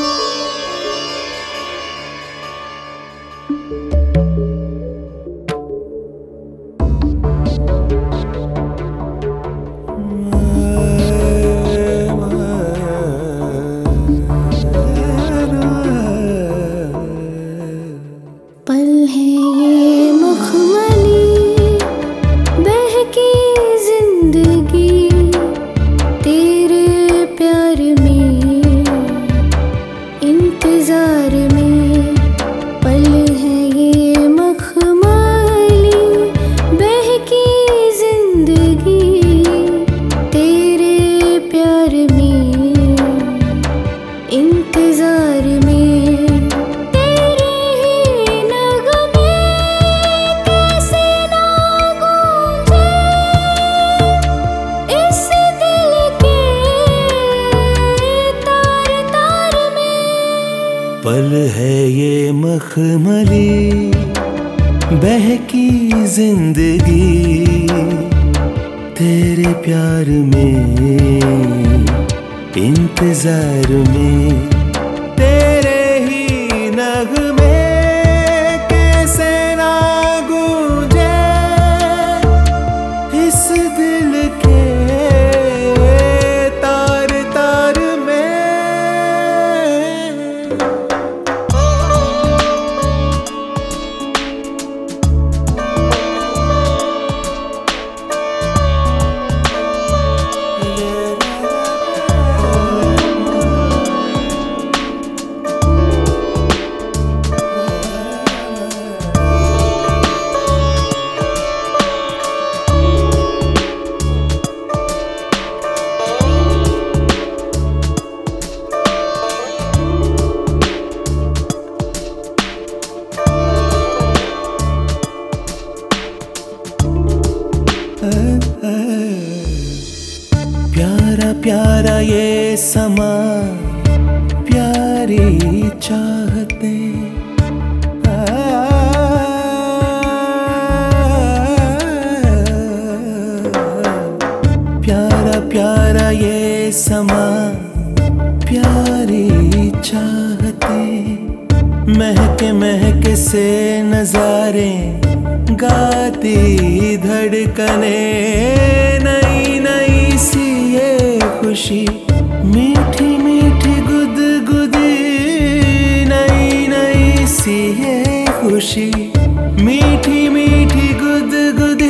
पल है ये मखमली बहकी जिंदगी तेरे प्यार में इंतजार में तेरे ही नगमे कैसे ना गूंजे इस दिल के तार तार में। प्यारा प्यारा ये समा प्यारी चाहते प्यारा प्यारा ये समा प्यारी चाहते महके महके से नजारे गाती धड़कने नई नई सी ये खुशी मीठी मीठी गुदगुदी नई नई सी ये खुशी मीठी मीठी गुदगुदी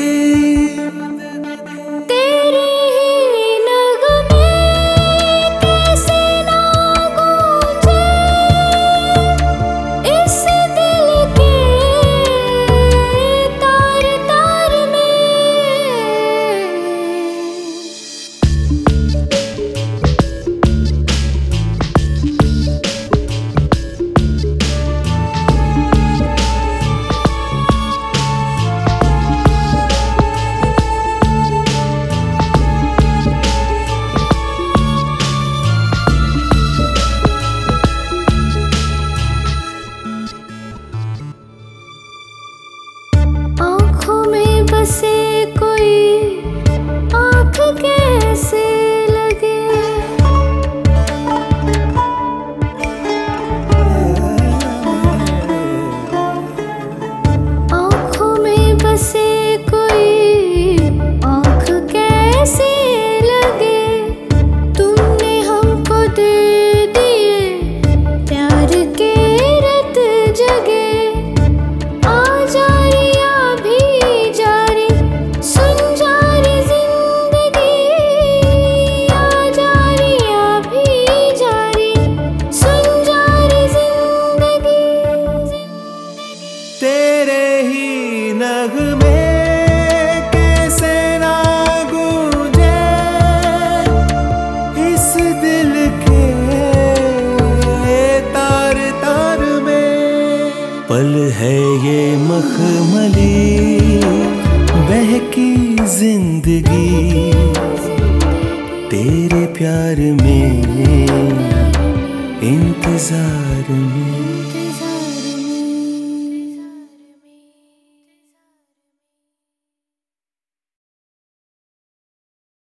से कोई आँख कैसे लगे आँखों में बसे कोई आँख कैसे लगे तुमने हमको दे दिए प्यार के रत जगे तेरे ही नगमे कैसे ना गूंजे इस दिल के तार तार में। पल है ये मखमली बहकी जिंदगी तेरे प्यार में इंतजार में।